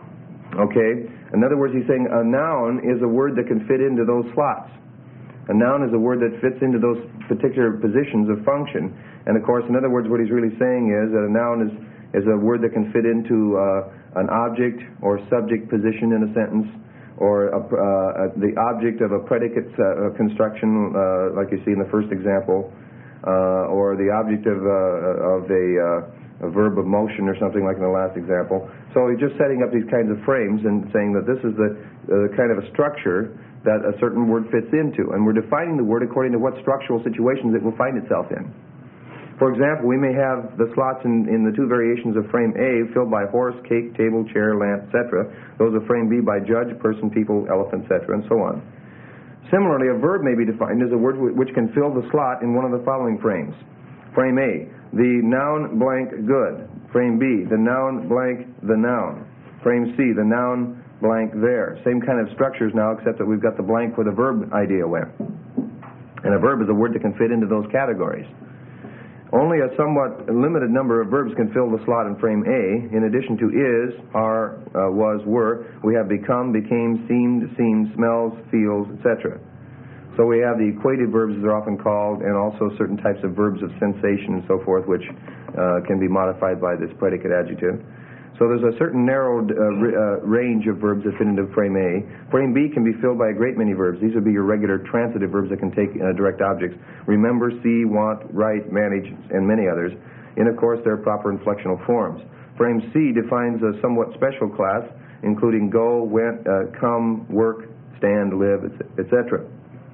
Okay? In other words, he's saying a noun is a word that can fit into those slots. A noun is a word that fits into those particular positions of function. And of course, in other words, what he's really saying is that a noun is, is a word that can fit into uh, an object or subject position in a sentence, or a, uh, the object of a predicate uh, construction, uh, like you see in the first example, uh, or the object of, uh, of a, uh, a verb of motion or something like in the last example. So he's just setting up these kinds of frames and saying that this is the uh, kind of a structure that a certain word fits into. And we're defining the word according to what structural situations it will find itself in. For example, we may have the slots in, in the two variations of frame A filled by horse, cake, table, chair, lamp, et cetera. Those of frame B by judge, person, people, elephant, et cetera, and so on. Similarly, a verb may be defined as a word which can fill the slot in one of the following frames. Frame A, the noun blank good. Frame B, the noun blank the noun. Frame C, the noun blank there. Same kind of structures now, except that we've got the blank where the verb idea went. And a verb is a word that can fit into those categories. Only a somewhat limited number of verbs can fill the slot in frame A. In addition to is, are, uh, was, were, we have become, became, seemed, seemed, smells, feels, et cetera. So we have the equated verbs, as they're often called, and also certain types of verbs of sensation and so forth, which uh, can be modified by this predicate adjective. So there's a certain narrowed uh, r- uh, range of verbs that fit into frame A. Frame B can be filled by a great many verbs. These would be your regular transitive verbs that can take uh, direct objects. Remember, see, want, write, manage, and many others. In, of course, their proper inflectional forms. Frame C defines a somewhat special class, including go, went, uh, come, work, stand, live, et cetera.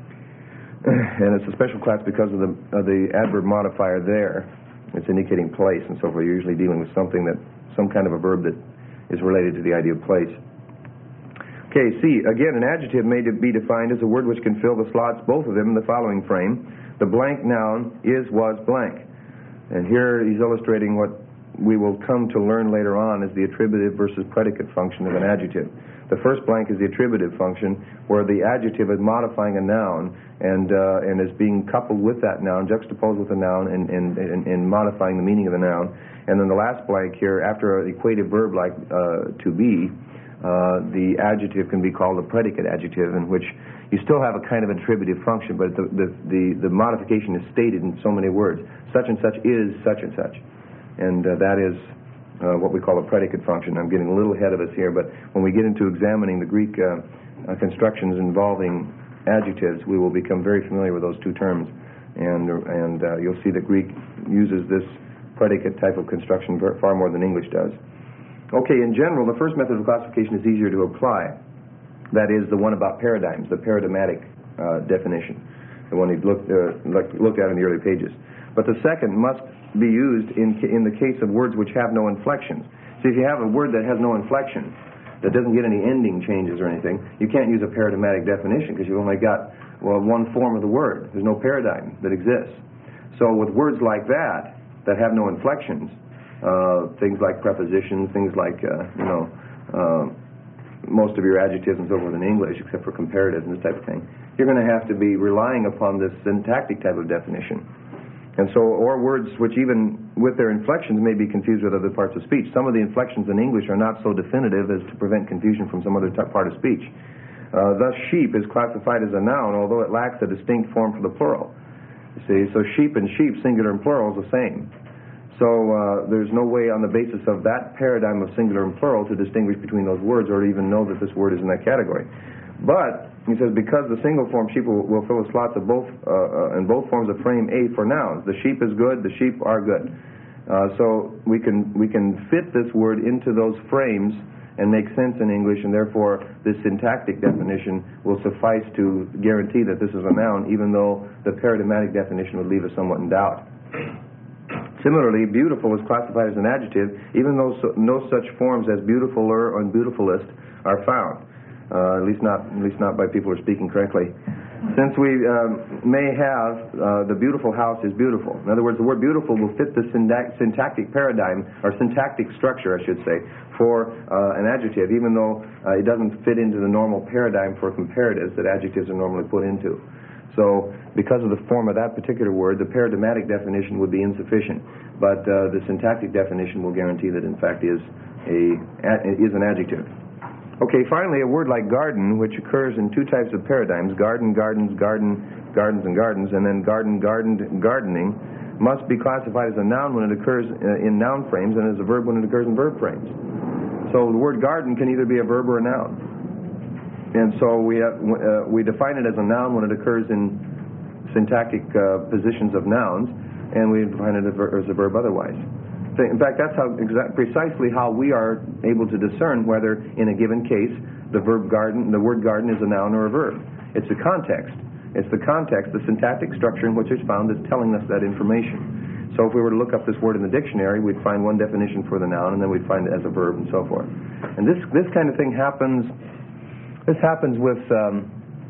And it's a special class because of the, of the adverb modifier there. It's indicating place and so forth. You're usually dealing with something that, some kind of a verb that is related to the idea of place. Okay, C. Again, an adjective may be defined as a word which can fill the slots, both of them, in the following frame. The blank noun is, was, blank. And here he's illustrating what we will come to learn later on as the attributive versus predicate function of an adjective. The first blank is the attributive function, where the adjective is modifying a noun and uh, and is being coupled with that noun, juxtaposed with a noun, and, and, and, and modifying the meaning of the noun. And then the last blank here, after an equative verb like uh, to be, uh, the adjective can be called a predicate adjective, in which you still have a kind of attributive function, but the, the, the, the modification is stated in so many words. Such and such is such and such. And uh, that is uh, what we call a predicate function. I'm getting a little ahead of us here, but when we get into examining the Greek uh, uh, constructions involving adjectives, we will become very familiar with those two terms. And, and uh, you'll see that Greek uses this predicate type of construction far more than English does. Okay, in general, the first method of classification is easier to apply. That is the one about paradigms, the paradigmatic uh, definition, the one you'd look, uh, look, look at in the early pages. But the second must be used in, in the case of words which have no inflections. See, if you have a word that has no inflection, that doesn't get any ending changes or anything, you can't use a paradigmatic definition because you've only got, well, one form of the word. There's no paradigm that exists. So with words like that, that have no inflections, uh, things like prepositions, things like, uh, you know, uh, most of your adjectives and so forth in English, except for comparatives and this type of thing, you're going to have to be relying upon this syntactic type of definition. And so, or words which even with their inflections may be confused with other parts of speech. Some of the inflections in English are not so definitive as to prevent confusion from some other t- part of speech. Uh, thus, sheep is classified as a noun, although it lacks a distinct form for the plural. You see, so sheep and sheep, singular and plural, is the same. So uh, there's no way on the basis of that paradigm of singular and plural to distinguish between those words or even know that this word is in that category. But he says because the single form sheep will, will fill the slots of both uh, uh, in both forms of frame A for nouns. The sheep is good. The sheep are good. Uh, so we can we can fit this word into those frames and make sense in English, and therefore this syntactic definition will suffice to guarantee that this is a noun, even though the paradigmatic definition would leave us somewhat in doubt. Similarly, beautiful is classified as an adjective, even though so, no such forms as beautifuler or beautifulest are found. Uh, at least not, at least not by people who are speaking correctly. Since we um, may have uh, the beautiful house is beautiful. In other words, the word beautiful will fit the syntac- syntactic paradigm, or syntactic structure, I should say, for uh, an adjective, even though uh, it doesn't fit into the normal paradigm for comparatives that adjectives are normally put into. So, because of the form of that particular word, the paradigmatic definition would be insufficient. But uh, the syntactic definition will guarantee that, in fact, is a is an adjective. Okay, finally, a word like garden, which occurs in two types of paradigms, garden, gardens, garden, gardens, and gardens, and then garden, gardened, gardening, must be classified as a noun when it occurs in noun frames and as a verb when it occurs in verb frames. So the word garden can either be a verb or a noun. And so we have, uh, we define it as a noun when it occurs in syntactic uh, positions of nouns, and we define it as a verb otherwise. In fact, that's how exa- precisely how we are able to discern whether, in a given case, the verb garden, the word garden is a noun or a verb. It's the context. It's the context, the syntactic structure in which it's found that's telling us that information. So if we were to look up this word in the dictionary, we'd find one definition for the noun, and then we'd find it as a verb and so forth. And this this kind of thing happens. This happens with um,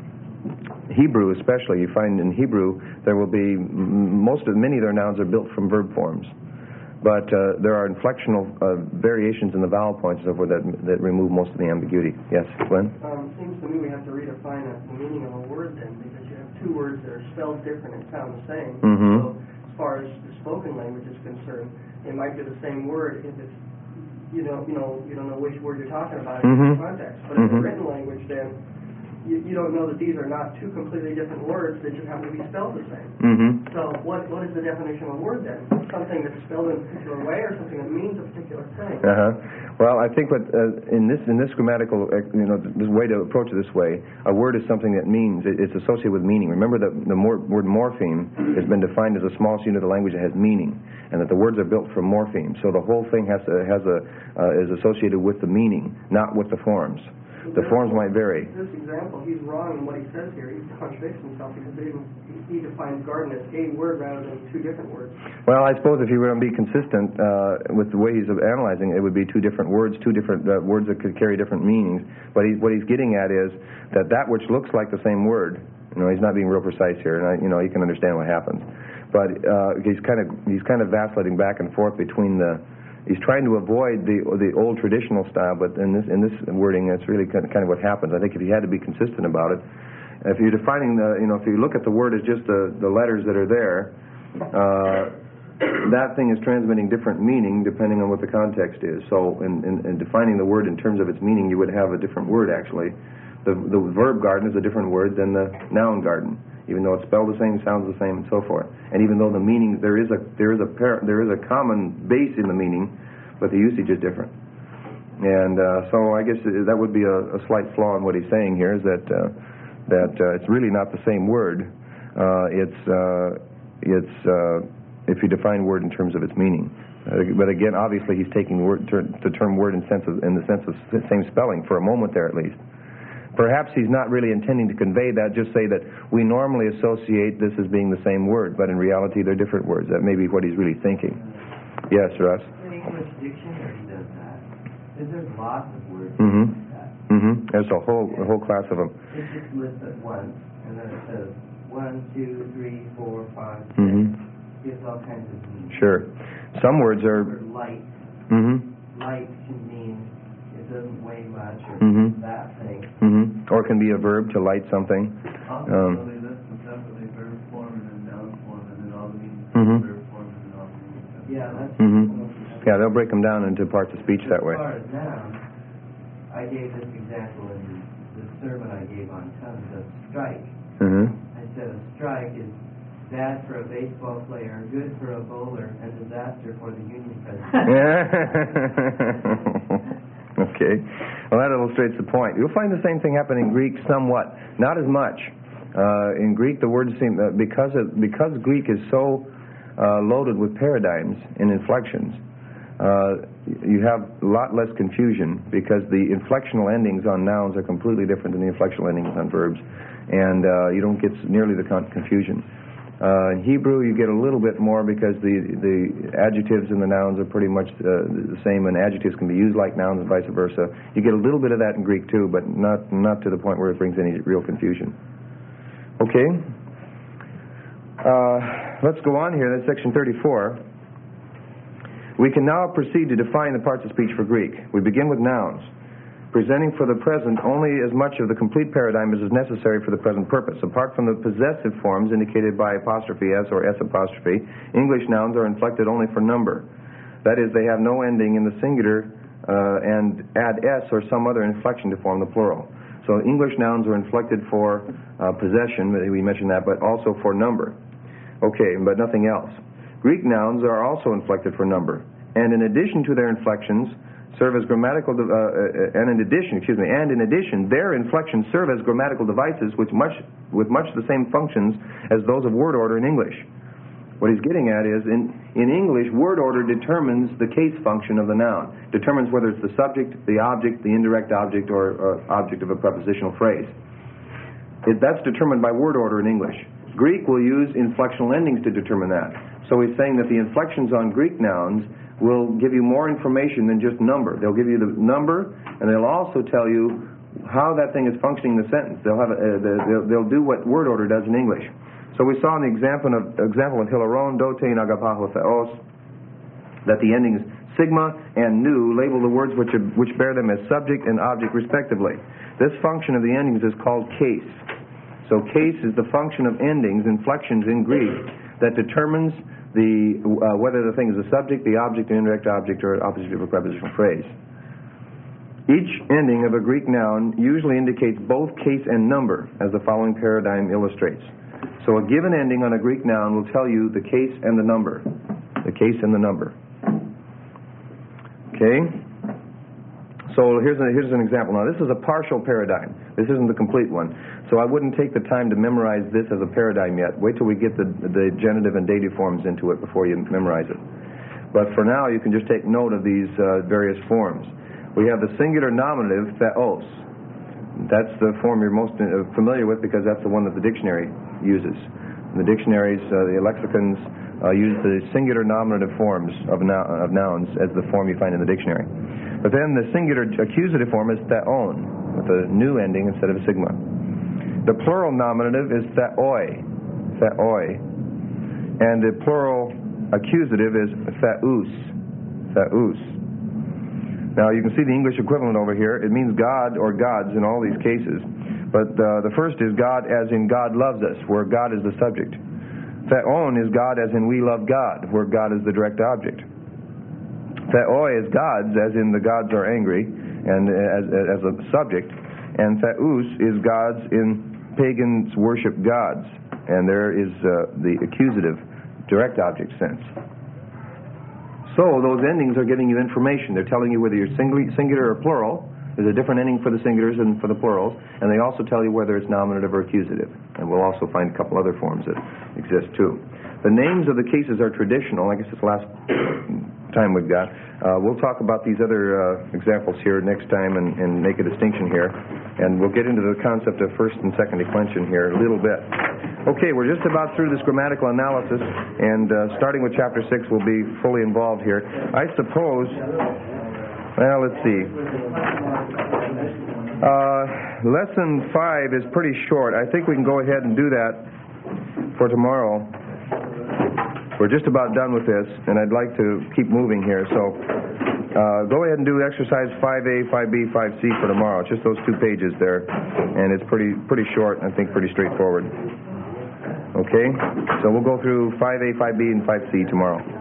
Hebrew, especially. You find in Hebrew there will be most of many of their nouns are built from verb forms. But uh, there are inflectional uh, variations in the vowel points and so forth that, that remove most of the ambiguity. Yes, Glenn? Um, seems to me we have to redefine a, the meaning of a word then, because you have two words that are spelled different and sound the same. Mm-hmm. So as far as the spoken language is concerned, it might be the same word if it's, you know, you know, you don't know which word you're talking about in Mm-hmm. the context. But Mm-hmm. in the written language then, you, you don't know that these are not two completely different words that just happen to be spelled the same. Mm-hmm. So what what is the definition of a word then? Something that's spelled in a particular way, or something that means a particular thing? Uh-huh. Well, I think what uh, in this in this grammatical, uh, you know, the way to approach it this way, a word is something that means it, it's associated with meaning. Remember that the mor- word morpheme has been defined as the smallest unit of language that has meaning, and that the words are built from morpheme. So the whole thing has to, has a uh, is associated with the meaning, not with the forms. The forms might vary. This example, he's wrong in what he says here. He contradicts himself because they even, he defines garden as a word rather than two different words. Well, I suppose if you were to be consistent uh, with the way he's analyzing, it would be two different words, two different uh, words that could carry different meanings. But he, what he's getting at is that that which looks like the same word, you know, he's not being real precise here, and I, you know, you can understand what happens. But uh, he's kind of he's kind of vacillating back and forth between the. He's trying to avoid the the old traditional style, but in this in this wording, that's really kind of what happens. I think if you had to be consistent about it, if you're defining the, you know, if you look at the word as just the, the letters that are there, uh, that thing is transmitting different meaning depending on what the context is. So in, in, in defining the word in terms of its meaning, you would have a different word actually. The the verb garden is a different word than the noun garden, even though it's spelled the same, sounds the same, and so forth. And even though the meaning, there is a there is a par- there is a common base in the meaning, but the usage is different. And uh, so I guess that would be a, a slight flaw in what he's saying here, is that uh, that uh, it's really not the same word. Uh, it's uh, it's uh, if you define word in terms of its meaning. Uh, but again, obviously, he's taking the, word, ter- the term word in sense of, in the sense of same spelling for a moment there at least. Perhaps he's not really intending to convey that, just say that we normally associate this as being the same word, but in reality they're different words. That may be what he's really thinking. Yes, Russ? The English dictionary does that. There's lots of words Mm-hmm. like that. Mm-hmm. There's a whole a whole class of them. It just lists at once, and then it says one, two, three, four, five, six. Mm-hmm. Gives all kinds of meanings. Sure. Some words are... Or light. Mm-hmm. Light can mean it doesn't weigh much, or Mm-hmm. that thing. Mm-hmm. Or can be a verb to light something. Also, Um, they list them separately, verb form and then noun form, and then all the meanings Mhm. of verb form and then all the meanings of Yeah, that's... Mm-hmm. Yeah, they'll break them down into parts of speech that way. As far as nouns, I gave this example in the sermon I gave on tongues of strike. Mm-hmm. I said a strike is bad for a baseball player, good for a bowler, and disaster for the union president. Okay. Well, that illustrates the point. You'll find the same thing happen in Greek somewhat, not as much. Uh, in Greek, the words seem uh, because it, because Greek is so uh, loaded with paradigms and inflections. Uh, you have a lot less confusion because the inflectional endings on nouns are completely different than the inflectional endings on verbs, and uh, you don't get nearly the con- confusion. Uh, in Hebrew, you get a little bit more because the, the adjectives and the nouns are pretty much uh, the same, and adjectives can be used like nouns and vice versa. You get a little bit of that in Greek too, but not not to the point where it brings any real confusion. Okay. Uh, let's go on here. That's section thirty-four. We can now proceed to define the parts of speech for Greek. We begin with nouns, presenting for the present only as much of the complete paradigm as is necessary for the present purpose. Apart from the possessive forms indicated by apostrophe s or s apostrophe, English nouns are inflected only for number. That is, they have no ending in the singular uh, and add s or some other inflection to form the plural. So English nouns are inflected for uh, possession, we mentioned that, but also for number. Okay, but nothing else. Greek nouns are also inflected for number, and in addition to their inflections, serve as grammatical, uh, uh, and in addition, excuse me, and in addition, their inflections serve as grammatical devices which much, with much the same functions as those of word order in English. What he's getting at is, in, in English, word order determines the case function of the noun, determines whether it's the subject, the object, the indirect object, or uh, object of a prepositional phrase. It, that's determined by word order in English. Greek will use inflectional endings to determine that. So he's saying that the inflections on Greek nouns will give you more information than just number. They'll give you the number, and they'll also tell you how that thing is functioning in the sentence. They'll have a, uh, they'll, they'll do what word order does in English. So we saw in the example of example of hilaron, dote, nagapaho, theos, that the endings sigma and nu label the words which are, which bear them as subject and object respectively. This function of the endings is called case. So case is the function of endings, inflections in Greek, that determines the uh, whether the thing is a subject, the object, the indirect object, or opposite of a prepositional phrase. Each ending of a Greek noun usually indicates both case and number, as the following paradigm illustrates. So a given ending on a Greek noun will tell you the case and the number. The case and the number. Okay? So here's, a, here's an example. Now, this is a partial paradigm. This isn't the complete one. So I wouldn't take the time to memorize this as a paradigm yet. Wait till we get the, the genitive and dative forms into it before you memorize it. But for now, you can just take note of these uh, various forms. We have the singular nominative, theos. That's the form you're most uh, familiar with because that's the one that the dictionary uses. In the dictionaries, uh, the lexicons uh, use the singular nominative forms of, nou- of nouns as the form you find in the dictionary. But then the singular accusative form is theon, with a new ending instead of a sigma. The plural nominative is theoi, theoi. And the plural accusative is theus, theus. Now, you can see the English equivalent over here. It means God or gods in all these cases. But uh, the first is God as in God loves us, where God is the subject. Theon is God as in we love God, where God is the direct object. Theoi is gods as in the gods are angry, and as, as a subject. And theus is gods in pagans worship gods. And there is uh, the accusative, direct object sense. So those endings are giving you information. They're telling you whether you're singular or plural. There's a different ending for the singulars and for the plurals. And they also tell you whether it's nominative or accusative. And we'll also find a couple other forms that exist too. The names of the cases are traditional. I guess it's the last time we've got. Uh, we'll talk about these other uh, examples here next time and, and make a distinction here. And we'll get into the concept of first and second declension here a little bit. Okay, we're just about through this grammatical analysis, and uh, starting with Chapter six, we'll be fully involved here. I suppose, well, let's see. Uh, lesson five is pretty short. I think we can go ahead and do that for tomorrow. We're just about done with this, and I'd like to keep moving here. So uh, go ahead and do exercise five A, five B, five C for tomorrow. It's just those two pages there, and it's pretty pretty short and I think pretty straightforward. Okay? So we'll go through five A, five B, and five C tomorrow.